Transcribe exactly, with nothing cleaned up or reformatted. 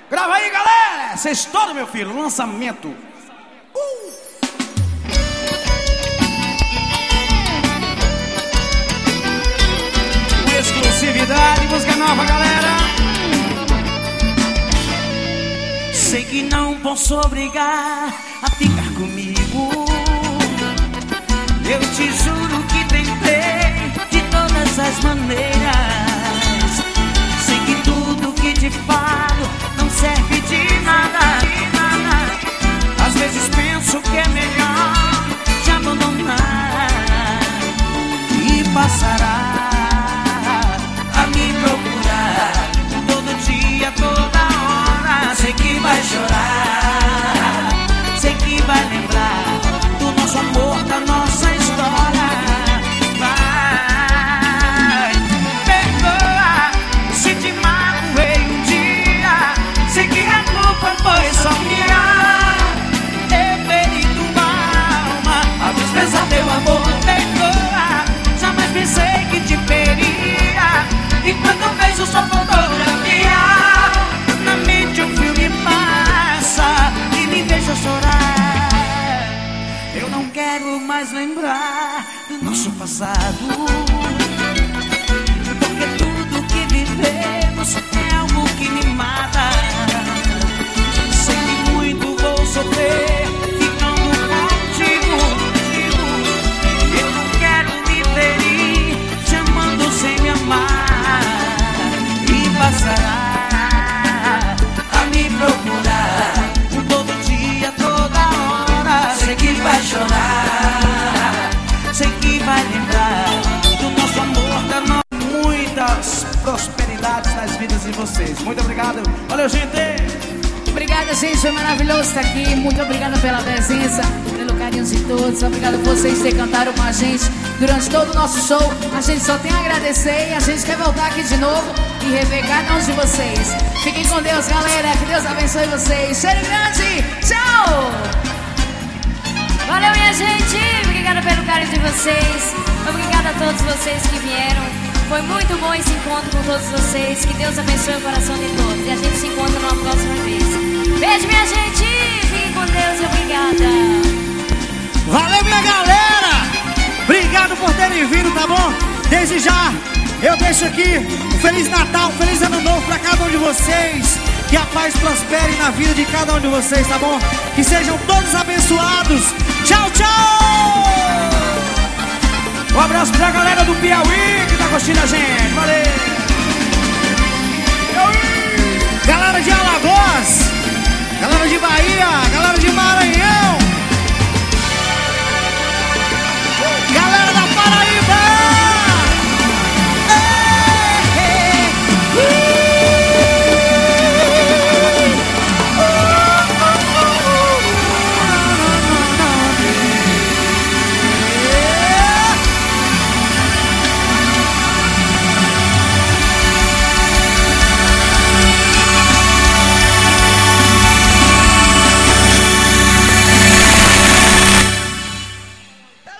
Grava aí, galera! Sextou, meu filho, lançamento. Uh! Exclusividade, música nova, galera. Sei que não posso obrigar a ficar comigo. Eu te juro que tentei de todas as maneiras. Sei que tudo que te falo não serve de nada, de nada. Às vezes penso que é melhor te abandonar e passará a me procurar todo dia, toda hora. Sei que vai chorar, sei que vai lembrar do nosso amor, da nossa história. Vai, perdoa se te magoei um dia. Sei que a culpa foi só minha. Eu feri tua alma ao desprezar teu amor. Perdoa, jamais pensei que te feria. E quando vejo sua fotografia, na mente o filme passa e me deixa chorar. Eu não quero mais lembrar do nosso passado, porque tudo que vivemos é algo que me mata. Sei que muito vou sofrer ficando contigo. Eu não quero me ferir te amando sem me amar. E passará a me procurar todo dia, toda hora. Sei que vai chorar, sei que vai lembrar do nosso amor, da nossa... Muitas prosperidades nas vidas de vocês. Muito obrigado. Valeu, gente. Obrigada, gente, foi maravilhoso estar aqui. Muito obrigada pela presença, pelo carinho de todos. Obrigada por vocês ter cantado com a gente durante todo o nosso show. A gente só tem a agradecer e a gente quer voltar aqui de novo e rever cada um de vocês. Fiquem com Deus, galera. Que Deus abençoe vocês. Cheiro grande. Tchau. Valeu, minha gente. Obrigada pelo carinho de vocês. Obrigada a todos vocês que vieram. Foi muito bom esse encontro com todos vocês. Que Deus abençoe o coração de todos. E a gente se encontra numa próxima vez. Beijo, minha gente. Fiquem com Deus e obrigada. Valeu, minha galera. Obrigado por terem vindo, tá bom? Desde já, eu deixo aqui um Feliz Natal, um Feliz Ano Novo pra cada um de vocês. Que a paz prospere na vida de cada um de vocês, tá bom? Que sejam todos abençoados. Tchau, tchau! Um abraço pra galera do Piauí que tá curtindo a gente. Valeu!